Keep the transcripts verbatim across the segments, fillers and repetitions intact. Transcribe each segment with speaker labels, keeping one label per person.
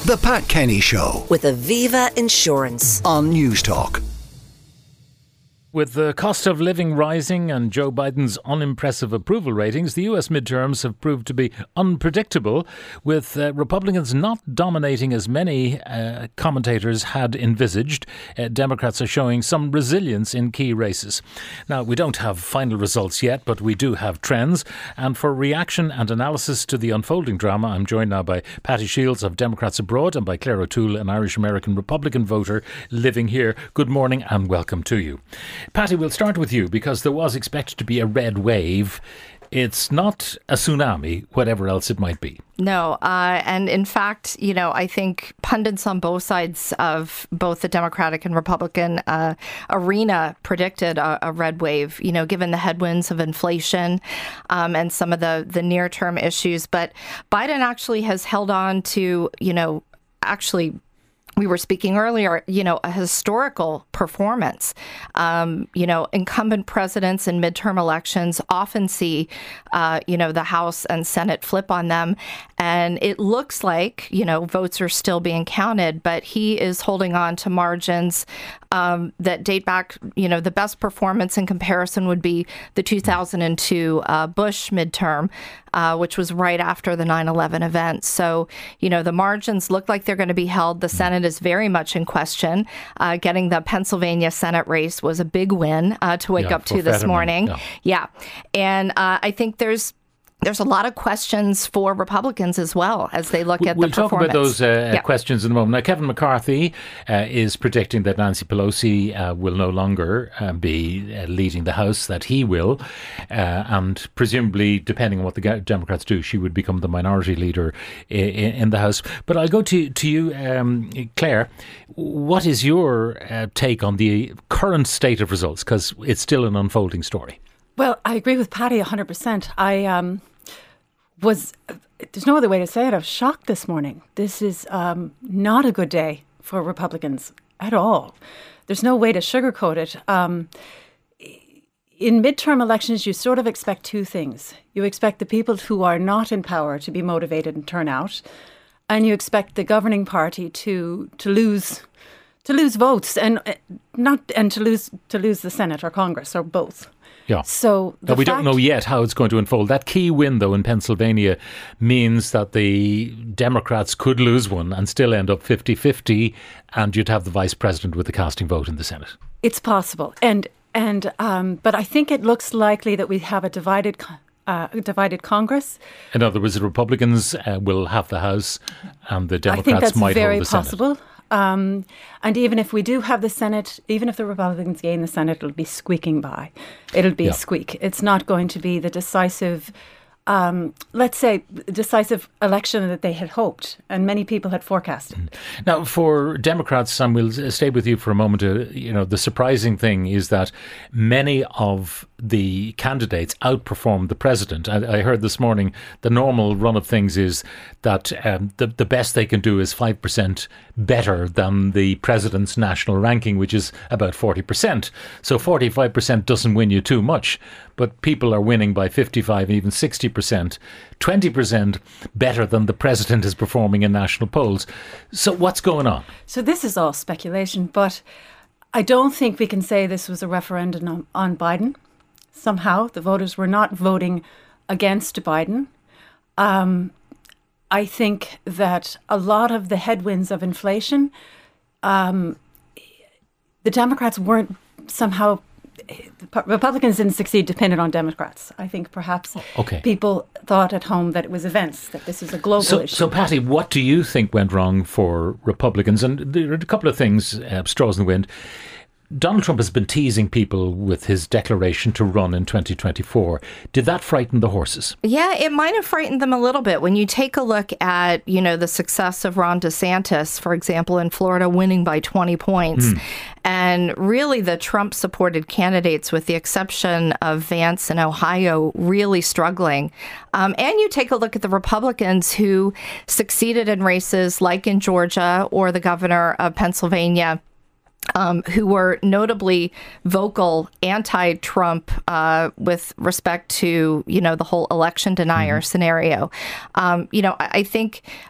Speaker 1: The Pat Kenny Show
Speaker 2: with Aviva Insurance
Speaker 1: on News Talk.
Speaker 3: With the cost of living rising and Joe Biden's unimpressive approval ratings, the U S midterms have proved to be unpredictable, with uh, Republicans not dominating as many uh, commentators had envisaged. Uh, Democrats are showing some resilience in key races. Now, we don't have final results yet, but we do have trends. And for reaction and analysis to the unfolding drama, I'm joined now by Patty Shields of Democrats Abroad and by Claire O'Toole, an Irish-American Republican voter living here. Good morning and welcome to you. Patty, we'll start with you because there was expected to be a red wave. It's not a tsunami, whatever else it might be.
Speaker 4: No. Uh, and in fact, you know, I think pundits on both sides of both the Democratic and Republican uh, arena predicted a, a red wave, you know, given the headwinds of inflation um, and some of the, the near term issues. But Biden actually has held on to, you know, actually we were speaking earlier, you know, a historical performance. Um, you know, incumbent presidents in midterm elections often see, uh, you know, the House and Senate flip on them. And it looks like, you know, votes are still being counted, but he is holding on to margins um, that date back, you know, the best performance in comparison would be the two thousand two uh, Bush midterm, uh, which was right after the nine eleven event. So, you know, the margins look like they're going to be held. The Senate is very much in question. Uh, getting the Pennsylvania Senate race was a big win uh, to wake
Speaker 3: yeah,
Speaker 4: up to this
Speaker 3: Fetterman,
Speaker 4: morning.
Speaker 3: Yeah.
Speaker 4: yeah. And uh, I think there's There's a lot of questions for Republicans as well as they look at
Speaker 3: we'll
Speaker 4: the performance.
Speaker 3: We'll talk about those uh,
Speaker 4: yeah.
Speaker 3: questions in a moment. Now, Kevin McCarthy uh, is predicting that Nancy Pelosi uh, will no longer uh, be uh, leading the House, that he will. Uh, and presumably, depending on what the Democrats do, she would become the minority leader in, in the House. But I'll go to, to you, um, Claire. What is your uh, take on the current state of results? Because it's still an unfolding story.
Speaker 5: Well, I agree with Patty one hundred percent. I um, was, there's no other way to say it, I was shocked this morning. This is um, not a good day for Republicans at all. There's no way to sugarcoat it. Um, in midterm elections, you sort of expect two things. You expect the people who are not in power to be motivated and turn out, and you expect the governing party to to lose to lose votes and uh, not and to lose to lose the Senate or Congress or both.
Speaker 3: Yeah.
Speaker 5: So
Speaker 3: now, we don't know yet how it's going to unfold. That key win, though, in Pennsylvania means that the Democrats could lose one and still end up fifty-fifty, and you'd have the vice president with the casting vote in the Senate.
Speaker 5: It's possible. And and um, but I think it looks likely that we have a divided uh, divided Congress.
Speaker 3: In other words, the Republicans uh, will have the House and the Democrats
Speaker 5: I think that's
Speaker 3: might
Speaker 5: very
Speaker 3: hold the
Speaker 5: possible.
Speaker 3: Senate.
Speaker 5: Um, and even if we do have the Senate, even if the Republicans gain the Senate, it'll be squeaking by. It'll be
Speaker 3: yeah.
Speaker 5: a squeak. It's not going to be the decisive, um, let's say, decisive election that they had hoped and many people had forecasted.
Speaker 3: Now, for Democrats, and we'll stay with you for a moment, uh, you know, the surprising thing is that many of the candidates outperformed the president. I, I heard this morning the normal run of things is that um, the, the best they can do is five percent better than the president's national ranking, which is about forty percent. So forty-five percent doesn't win you too much, but people are winning by fifty-five, even sixty percent, twenty percent better than the president is performing in national polls. So what's going on?
Speaker 5: So this is all speculation, but I don't think we can say this was a referendum on, on Biden. Somehow the voters were not voting against Biden. Um, I think that a lot of the headwinds of inflation, um, the Democrats weren't somehow, Republicans didn't succeed dependent on Democrats. I think perhaps
Speaker 3: okay.
Speaker 5: people thought at home that it was events, that this is a global
Speaker 3: so,
Speaker 5: issue.
Speaker 3: So, Patty, what do you think went wrong for Republicans? And there are a couple of things, uh, straws in the wind. Donald Trump has been teasing people with his declaration to run in twenty twenty-four. Did that frighten the horses?
Speaker 4: Yeah, it might have frightened them a little bit. When you take a look at, you know, the success of Ron DeSantis, for example, in Florida, winning by twenty points, mm. and really the Trump-supported candidates, with the exception of Vance in Ohio, really struggling. Um, and you take a look at the Republicans who succeeded in races like in Georgia or the governor of Pennsylvania, Um, who were notably vocal anti-Trump uh, with respect to, you know, the whole election denier mm-hmm. scenario. Um, you know, I, I think I think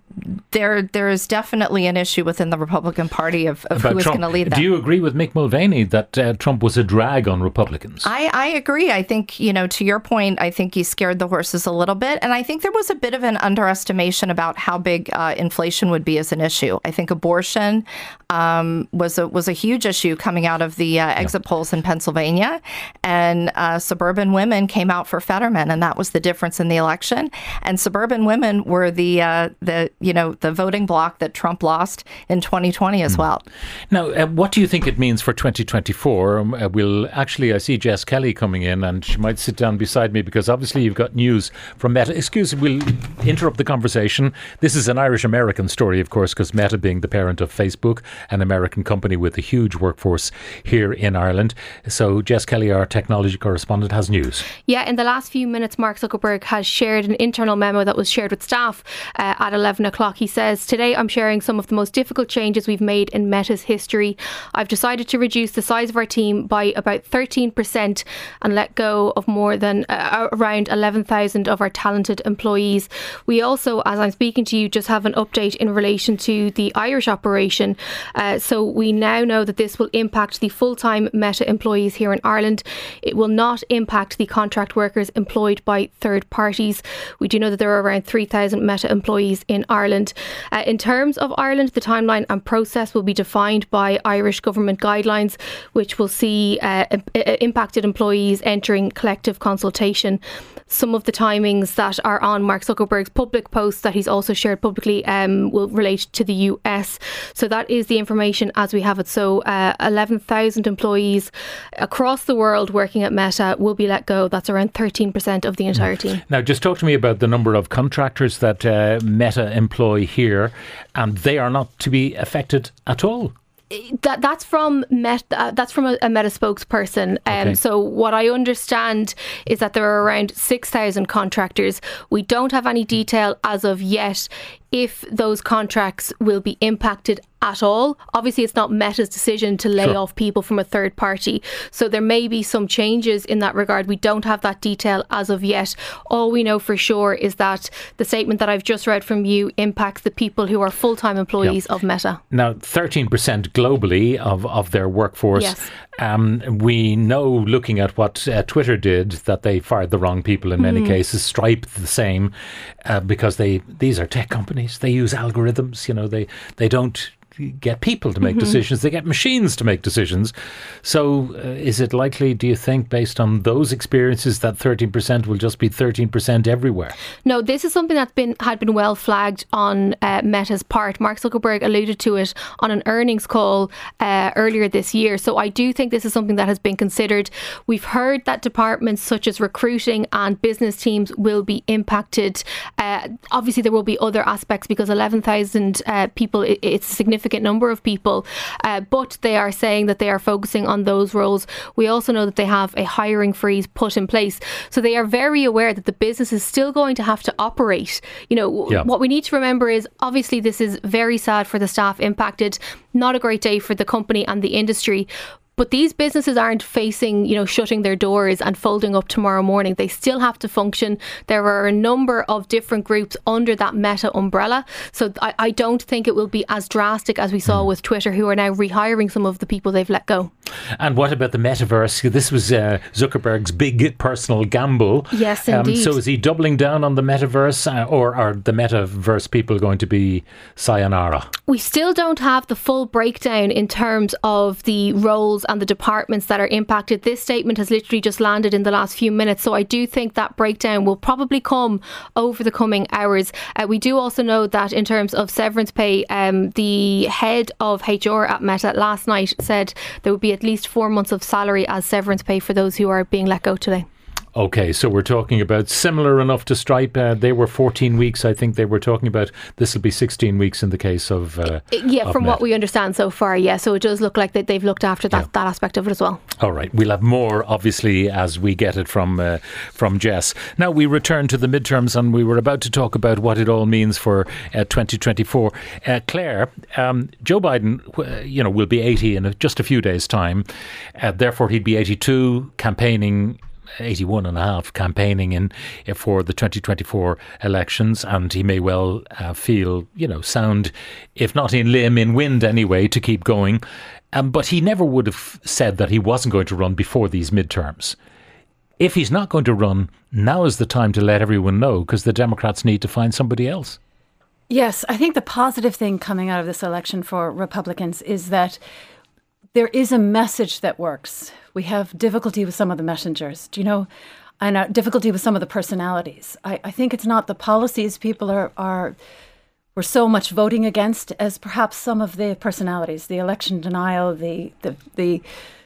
Speaker 4: there there is definitely an issue within the Republican Party of, of who is going to lead them.
Speaker 3: Do you agree with Mick Mulvaney that uh, Trump was a drag on Republicans?
Speaker 4: I, I agree. I think, you know, to your point, I think he scared the horses a little bit. And I think there was a bit of an underestimation about how big uh, inflation would be as an issue. I think abortion um, was, a, was a huge issue coming out of the uh, exit yeah. polls in Pennsylvania. And uh, suburban women came out for Fetterman, and that was the difference in the election. And suburban women were the, uh, the you know, the voting bloc that Trump lost in twenty twenty as mm. well.
Speaker 3: Now, uh, what do you think it means for twenty twenty-four? Um, uh, we'll actually, I see Jess Kelly coming in, and she might sit down beside me because obviously you've got news from Meta. Excuse me, we'll interrupt the conversation. This is an Irish-American story, of course, because Meta being the parent of Facebook, an American company with a huge workforce here in Ireland. So Jess Kelly, our technology correspondent, has news.
Speaker 6: Yeah, in the last few minutes, Mark Zuckerberg has shared an internal memo that was shared with staff uh, at eleven o'clock. He says, "Today I'm sharing some of the most difficult changes we've made in Meta's history. I've decided to reduce the size of our team by about thirteen percent and let go of more than uh, around eleven thousand of our talented employees. We also, as I'm speaking to you, just have an update in relation to the Irish operation. Uh, so we now know that this will impact the full-time Meta employees here in Ireland. It will not impact the contract workers employed by third parties. We do know that there are around three thousand Meta employees in Ireland. Uh, in terms of Ireland, the timeline and process will be defined by Irish government guidelines, which will see uh, impacted employees entering collective consultation. Some of the timings that are on Mark Zuckerberg's public posts that he's also shared publicly um, will relate to the U S. So that is the information as we have it. So uh, eleven thousand employees across the world working at Meta will be let go. That's around thirteen percent of the entire team.
Speaker 3: Now, just talk to me about the number of contractors that uh, Meta employ here, and they are not to be affected at all.
Speaker 6: That that's from Meta, uh, that's from a, a Meta spokesperson. Um, okay. So what I understand is that there are around six thousand contractors. We don't have any detail as of yet if those contracts will be impacted at all. Obviously, it's not Meta's decision to lay sure. off people from a third party. So there may be some changes in that regard. We don't have that detail as of yet. All we know for sure is that the statement that I've just read from you impacts the people who are full-time employees yeah. of Meta.
Speaker 3: Now, thirteen percent globally of, of their workforce.
Speaker 6: Yes.
Speaker 3: Um, we know, looking at what uh, Twitter did, that they fired the wrong people in many mm. cases. Stripe the same, uh, because they these are tech companies. They use algorithms. You know, they they don't get people to make mm-hmm. decisions, they get machines to make decisions. So uh, is it likely, do you think, based on those experiences, that thirteen percent will just be thirteen percent everywhere?
Speaker 6: No, this is something that's been had been well flagged on uh, Meta's part. Mark Zuckerberg alluded to it on an earnings call uh, earlier this year. So I do think this is something that has been considered. We've heard that departments such as recruiting and business teams will be impacted. Uh, obviously, there will be other aspects because eleven thousand uh, people, it, it's a significant number of people, uh, but they are saying that they are focusing on those roles. We also know that they have a hiring freeze put in place. So they are very aware that the business is still going to have to operate. You know, yeah. what we need to remember is obviously this is very sad for the staff impacted, not a great day for the company and the industry. But these businesses aren't facing, you know, shutting their doors and folding up tomorrow morning. They still have to function. There are a number of different groups under that Meta umbrella. So I, I don't think it will be as drastic as we saw mm. with Twitter, who are now rehiring some of the people they've let go.
Speaker 3: And what about the metaverse? This was uh, Zuckerberg's big personal gamble.
Speaker 6: Yes, indeed. Um,
Speaker 3: so is he doubling down on the metaverse, uh, or are the metaverse people going to be sayonara?
Speaker 6: We still don't have the full breakdown in terms of the roles and the departments that are impacted. This statement has literally just landed in the last few minutes. So I do think that breakdown will probably come over the coming hours. Uh, we do also know that in terms of severance pay, um, the head of H R at Meta last night said there would be at least four months of salary as severance pay for those who are being let go today.
Speaker 3: Okay, so we're talking about similar enough to Stripe. Uh, they were fourteen weeks. I think they were talking about this will be sixteen weeks in the case of uh,
Speaker 6: yeah,
Speaker 3: of
Speaker 6: from
Speaker 3: Meta.
Speaker 6: What we understand so far. Yeah, so it does look like that they've looked after that, yeah. that aspect of it as well.
Speaker 3: All right, we'll have more obviously as we get it from uh, from Jess. Now we return to the midterms, and we were about to talk about what it all means for uh, twenty twenty-four. Uh, Claire, um, Joe Biden, uh, you know, will be eighty in a, just a few days' time. Uh, therefore, he'd be eighty-two, campaigning eighty-one and a half, campaigning in for the twenty twenty-four elections, and he may well uh, feel, you know, sound, if not in limb, in wind anyway, to keep going. Um, but he never would have said that he wasn't going to run before these midterms. If he's not going to run, now is the time to let everyone know, because the Democrats need to find somebody else.
Speaker 5: Yes, I think the positive thing coming out of this election for Republicans is that there is a message that works. We have difficulty with some of the messengers, do you know, and uh, difficulty with some of the personalities. I, I think it's not the policies people are, are were so much voting against as perhaps some of the personalities, the election denial, the the the.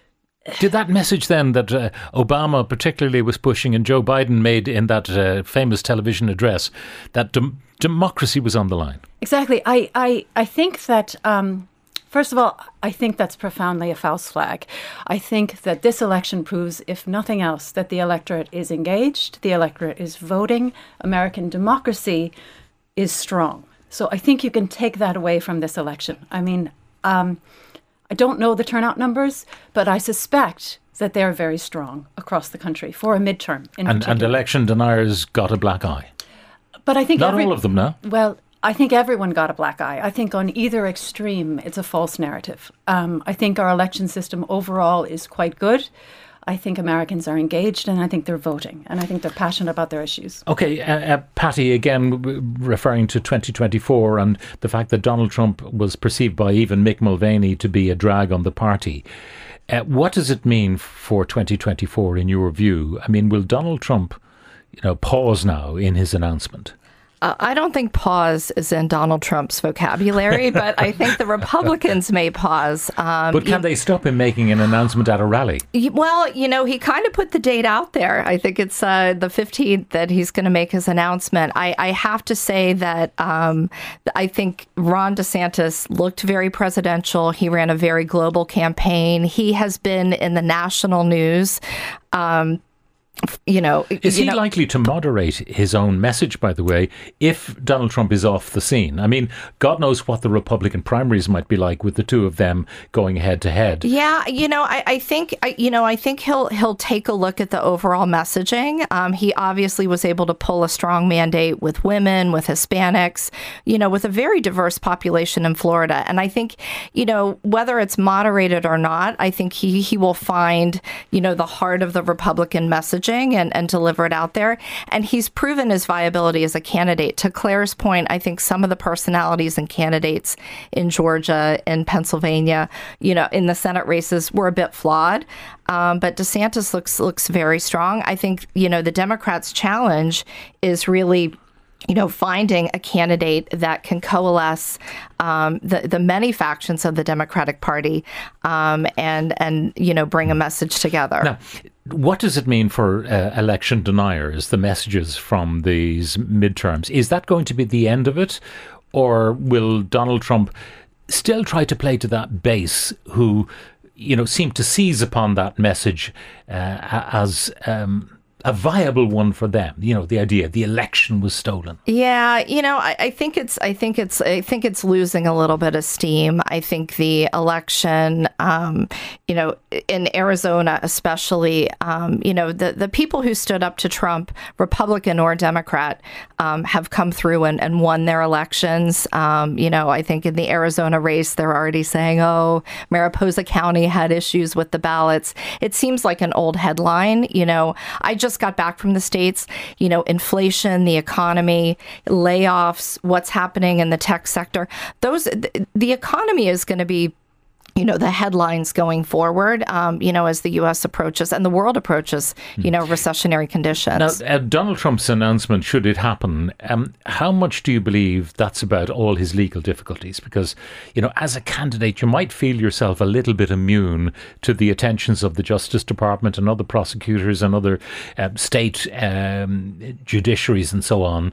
Speaker 3: Did that message then that uh, Obama particularly was pushing and Joe Biden made in that uh, famous television address, that dem- democracy was on the line?
Speaker 5: Exactly. I, I, I think that, um, first of all, I think that's profoundly a false flag. I think that this election proves, if nothing else, that the electorate is engaged, the electorate is voting, American democracy is strong. So I think you can take that away from this election. I mean, um, I don't know the turnout numbers, but I suspect that they're very strong across the country for a midterm. In
Speaker 3: and, and election deniers got a black eye.
Speaker 5: But I think
Speaker 3: not
Speaker 5: every,
Speaker 3: all of them, no.
Speaker 5: Well, I think everyone got a black eye. I think on either extreme, it's a false narrative. Um, I think our election system overall is quite good. I think Americans are engaged, and I think they're voting, and I think they're passionate about their issues.
Speaker 3: Okay, uh, uh, Patty, again, referring to twenty twenty-four and the fact that Donald Trump was perceived by even Mick Mulvaney to be a drag on the party. Uh, what does it mean for twenty twenty-four in your view? I mean, will Donald Trump, you know, pause now in his announcement?
Speaker 4: Uh, I don't think pause is in Donald Trump's vocabulary, but I think the Republicans may pause. Um,
Speaker 3: but can you, they stop him making an announcement at a rally?
Speaker 4: Well, you know, he kind of put the date out there. I think it's uh, the fifteenth that he's going to make his announcement. I, I have to say that um, I think Ron DeSantis looked very presidential. He ran a very global campaign. He has been in the national news. Um, You know,
Speaker 3: is
Speaker 4: you
Speaker 3: he
Speaker 4: know,
Speaker 3: likely to moderate his own message, by the way, if Donald Trump is off the scene? I mean, God knows what the Republican primaries might be like with the two of them going head to head.
Speaker 4: Yeah, you know, I, I think, I, you know, I think he'll he'll take a look at the overall messaging. Um, he obviously was able to pull a strong mandate with women, with Hispanics, you know, with a very diverse population in Florida. And I think, you know, whether it's moderated or not, I think he he will find, you know, the heart of the Republican message. And, and deliver it out there. And he's proven his viability as a candidate. To Claire's point, I think some of the personalities and candidates in Georgia, in Pennsylvania, you know, in the Senate races were a bit flawed. Um, but DeSantis looks looks very strong. I think, you know, the Democrats' challenge is really, you know, finding a candidate that can coalesce um, the the many factions of the Democratic Party um, and and you know bring a message together.
Speaker 3: Now, what does it mean for uh, election deniers? The messages from these midterms, is that going to be the end of it, or will Donald Trump still try to play to that base who, you know, seem to seize upon that message uh, as um, a viable one for them? You know, the idea the election was stolen.
Speaker 4: Yeah, you know, I, I think it's, I think it's, I think it's losing a little bit of steam. I think the election, um, you know, in Arizona especially, um, you know, the the people who stood up to Trump, Republican or Democrat, um, have come through and, and won their elections. Um, you know, I think in the Arizona race, they're already saying, "Oh, Mariposa County had issues with the ballots." It seems like an old headline. You know, I just got back from the States, you know, inflation, the economy, layoffs, what's happening in the tech sector. Those, the economy is going to be, you know, the headlines going forward, um, you know, as the U S approaches and the world approaches, you know, recessionary conditions.
Speaker 3: Now, uh, Donald Trump's announcement, should it happen, um, how much do you believe that's about all his legal difficulties? Because, you know, as a candidate, you might feel yourself a little bit immune to the attentions of the Justice Department and other prosecutors and other uh, state um, judiciaries and so on.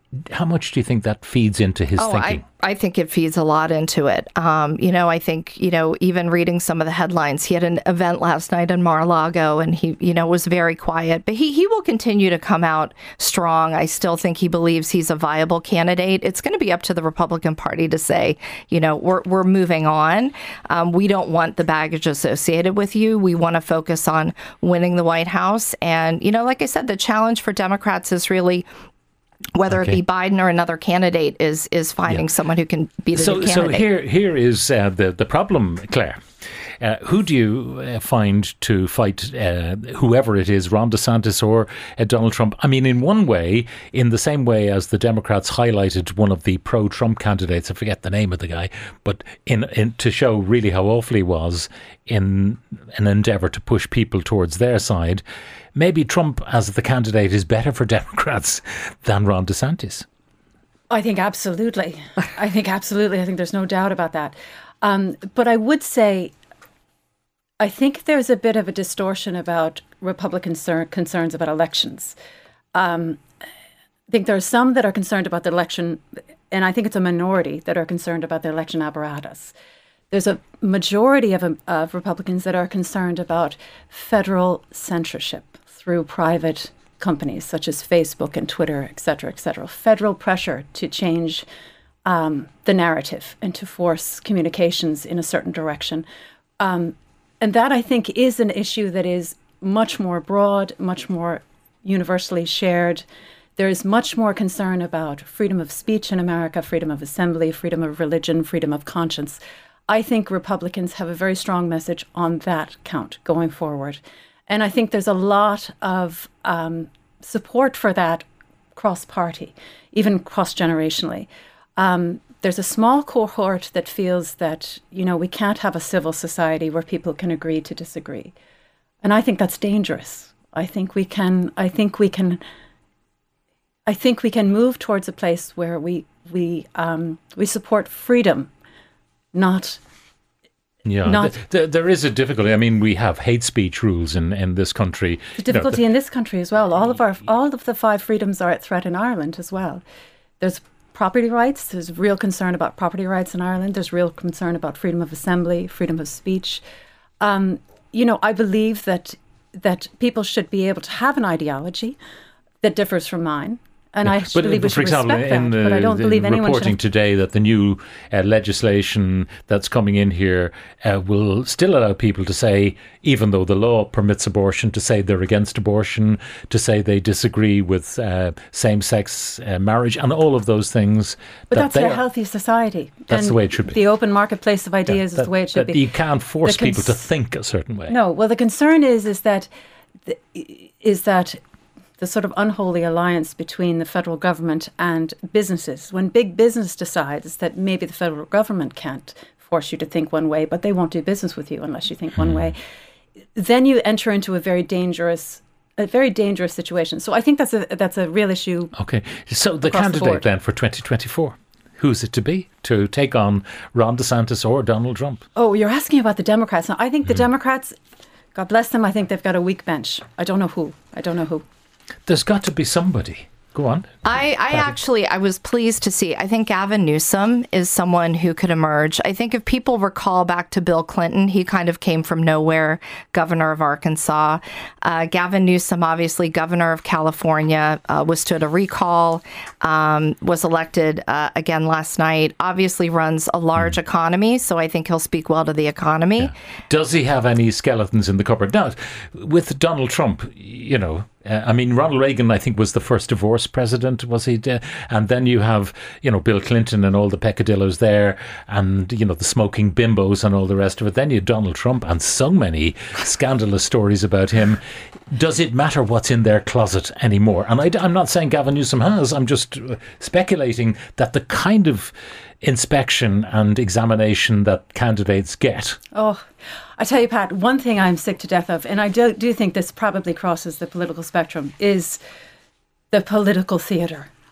Speaker 3: how much do you think that feeds into his
Speaker 4: oh,
Speaker 3: thinking?
Speaker 4: I, I think it feeds a lot into it. Um, you know, I think, you know, even reading some of the headlines, he had an event last night in Mar-a-Lago and he, you know, was very quiet, but he, he will continue to come out strong. I still think he believes he's a viable candidate. It's going to be up to the Republican Party to say, you know, we're, we're moving on. Um, we don't want the baggage associated with you. We want to focus on winning the White House. And, you know, like I said, the challenge for Democrats is really whether okay. it be Biden or another candidate is is finding yeah. someone who can be the
Speaker 3: so,
Speaker 4: new candidate.
Speaker 3: So here here is uh, the, the problem, Claire. Uh, who do you uh, find to fight uh, whoever it is, Ron DeSantis or uh, Donald Trump? I mean, in one way, in the same way as the Democrats highlighted one of the pro-Trump candidates, I forget the name of the guy, but in, in to show really how awful he was in an endeavour to push people towards their side, maybe Trump as the candidate is better for Democrats than Ron DeSantis.
Speaker 5: I think absolutely. I think absolutely. I think there's no doubt about that. Um, but I would say, I think there's a bit of a distortion about Republican concern, concerns about elections. Um, I think there are some that are concerned about the election, and I think it's a minority that are concerned about the election apparatus. There's a majority of, of Republicans that are concerned about federal censorship through private companies such as Facebook and Twitter, et cetera, et cetera. Federal pressure to change um, the narrative and to force communications in a certain direction. Um, and that, I think, is an issue that is much more broad, much more universally shared. There is much more concern about freedom of speech in America, freedom of assembly, freedom of religion, freedom of conscience. I think Republicans have a very strong message on that count going forward. And I think there's a lot of um, support for that cross-party, even cross-generationally. Um, there's a small cohort that feels that, you know, we can't have a civil society where people can agree to disagree. And I think that's dangerous. I think we can, I think we can, I think we can move towards a place where we, we, um, we support freedom, not
Speaker 3: Yeah,
Speaker 5: Not,
Speaker 3: th- th- there is a difficulty. I mean, we have hate speech rules in, in this country.
Speaker 5: The difficulty
Speaker 3: you know, the,
Speaker 5: in this country as well. All of our, all of the five freedoms are at threat in Ireland as well. There's property rights. There's real concern about property rights in Ireland. There's real concern about freedom of assembly, freedom of speech. Um, you know, I believe that that people should be able to have an ideology that differs from mine. And I
Speaker 3: but,
Speaker 5: believe we
Speaker 3: but for
Speaker 5: should
Speaker 3: example,
Speaker 5: respect
Speaker 3: in
Speaker 5: that,
Speaker 3: the,
Speaker 5: but I don't believe anyone
Speaker 3: reporting
Speaker 5: should.
Speaker 3: today that the new uh, legislation that's coming in here uh, will still allow people to say, even though the law permits abortion, to say they're against abortion, to say they disagree with uh, same-sex uh, marriage, and all of those things.
Speaker 5: But
Speaker 3: that
Speaker 5: that's
Speaker 3: they
Speaker 5: a
Speaker 3: are,
Speaker 5: healthy society.
Speaker 3: That's
Speaker 5: and
Speaker 3: the way it should be.
Speaker 5: The open marketplace of ideas
Speaker 3: yeah, that,
Speaker 5: is the way it should
Speaker 3: that
Speaker 5: be.
Speaker 3: You can't force
Speaker 5: The cons-
Speaker 3: people to think a certain way.
Speaker 5: No, well, the concern is is that the, is that the sort of unholy alliance between the federal government and businesses. When big business decides that maybe the federal government can't force you to think one way, but they won't do business with you unless you think one way, then you enter into a very dangerous, a very dangerous situation. So I think that's a that's a real issue.
Speaker 3: Okay, so the
Speaker 5: across the
Speaker 3: candidate
Speaker 5: board.
Speaker 3: then for twenty twenty-four. Who's it to be to take on Ron DeSantis or Donald Trump?
Speaker 5: Oh, you're asking about the Democrats. Now, I think the Democrats, God bless them, I think they've got a weak bench. I don't know who. I don't know who.
Speaker 3: There's got to be somebody. Go on.
Speaker 4: I, I actually, I was pleased to see, I think Gavin Newsom is someone who could emerge. I think if people recall back to Bill Clinton, he kind of came from nowhere, governor of Arkansas. Uh, Gavin Newsom, obviously governor of California, uh, withstood a recall, um, was elected uh, again last night, obviously runs a large mm. economy, so I think he'll speak well to the economy.
Speaker 3: Yeah. Does he have any skeletons in the cupboard? Now, with Donald Trump, you know, Uh, I mean, Ronald Reagan, I think, was the first divorce president, was he? Uh, and then you have, you know, Bill Clinton and all the peccadillos there and, you know, the smoking bimbos and all the rest of it. Then you have Donald Trump and so many scandalous stories about him. Does it matter what's in their closet anymore? And I, I'm not saying Gavin Newsom has. I'm just speculating that the kind of inspection and examination that candidates get.
Speaker 5: Oh, I tell you, Pat, one thing I'm sick to death of, and I do, do think this probably crosses the political spectrum, is the political theatre.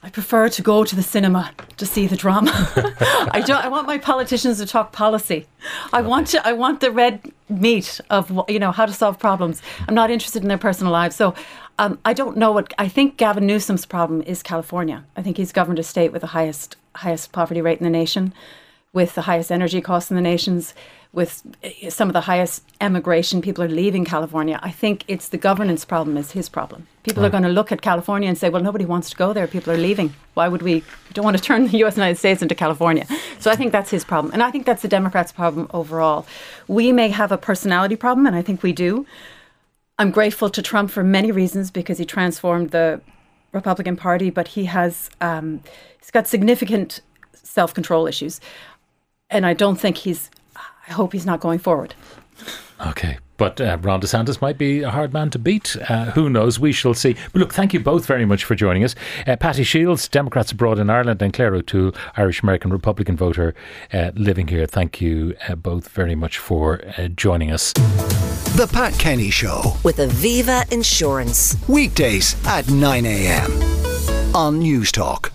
Speaker 5: I prefer to go to the cinema to see the drama. I don't. I want my politicians to talk policy. I okay. want to. I want the red meat of, you know, how to solve problems. I'm not interested in their personal lives. So um, I don't know what. I think Gavin Newsom's problem is California. I think he's governed a state with the highest highest poverty rate in the nation, with the highest energy costs in the nations, with some of the highest emigration. People are leaving California. I think it's the governance problem is his problem. People right. are going to look at California and say, well, nobody wants to go there. People are leaving. Why would we? We don't want to turn the U S and United States into California. So I think that's his problem. And I think that's the Democrats' problem overall. We may have a personality problem, and I think we do. I'm grateful to Trump for many reasons, because he transformed the Republican Party, but he has um, he's got significant self-control issues. And I don't think he's, I hope he's not going forward.
Speaker 3: Okay. But uh, Ron DeSantis might be a hard man to beat. Uh, who knows? We shall see. But look, thank you both very much for joining us. Uh, Patty Shields, Democrats abroad in Ireland, and Claire O'Toole, Irish-American Republican voter uh, living here. Thank you uh, both very much for uh, joining us.
Speaker 1: The Pat Kenny Show
Speaker 2: with Aviva Insurance.
Speaker 1: Weekdays at nine a.m. on News Talk.